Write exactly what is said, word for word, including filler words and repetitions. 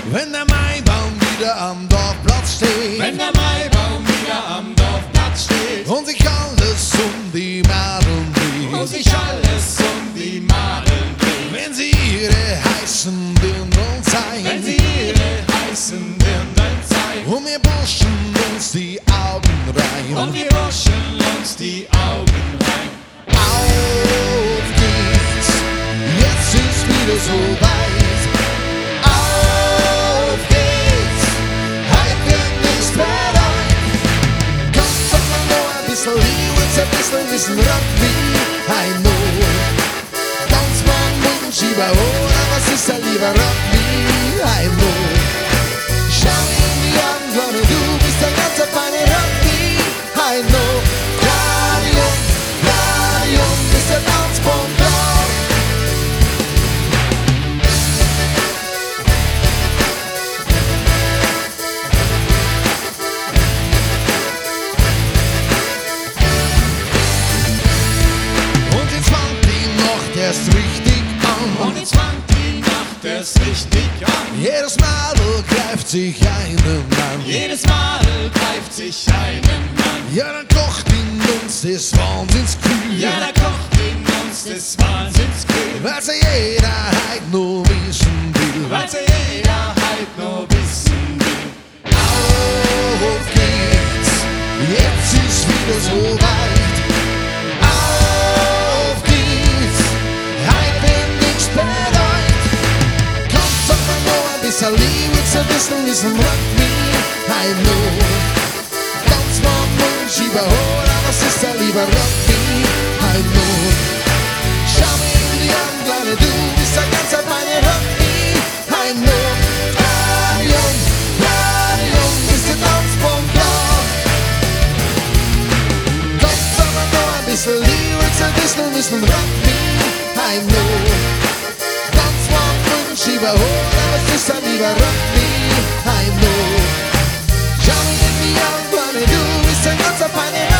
Wenn der Maibaum wieder am Dorfplatz steht, wenn der Maibaum wieder am Dorfplatz steht und sich alles um die Madeln dreht, und sich alles um die Madeln dreht, wenn sie ihre heißen Dirndln zeigen, wenn sie ihre heißen Dirndln zeigen, und wir Burschen uns die Augen reiben, und wir Burschen uns die Augen rein. Auf geht's, jetzt ist wieder so weit. Auf geht's, heute wird nichts mehr rein. Komm, sag mal noch ein bisschen Liebe, ein bisschen Wissen, Rugby, I know. Tanzmann, Bodenschieber, oder was ist da lieber? Rugby, I know. Schau ihn die Augen, Leute, du bist ein ganzer feiner Rugby, I know. Radio, Radio, ist der Tanzbomb da. Und jetzt fangt die Nacht erst richtig an. Und jetzt fängt die Nacht erst richtig an. Jedes Mal greift sich einen an. Jedes Mal greift sich einen Mann. Ja, dann kocht in uns des Wahnsinns kühl. Ja, da kocht in uns des Wahnsinns kühl. Weil's ja jeder halt nur wissen will. Weil's ja jeder halt nur wissen will. Auf geht's, jetzt ist wieder so weit. Auf geht's, heute wird nichts bereit. Komm, sag mal noch ein bisschen Liebe, ein bisschen Wissen, Rugby, I know. Tanzmann, Schieber, oder was ist da lieber? Rugby, I know. Schau mir in die Augen, Kleine, du bist ein ganzer feiner Rugby, I know. Radio, Radio, ist der Tanzbomb da. Komm, sag mal noch ein bisschen Liebe, ein bisschen Wissen, Rugby, I know. Tanzmann, Schieber, oder was ist da lieber? Rugby, I know. Schau mir in die Augen, Kleine, du bist ein ganzer feiner Rugby.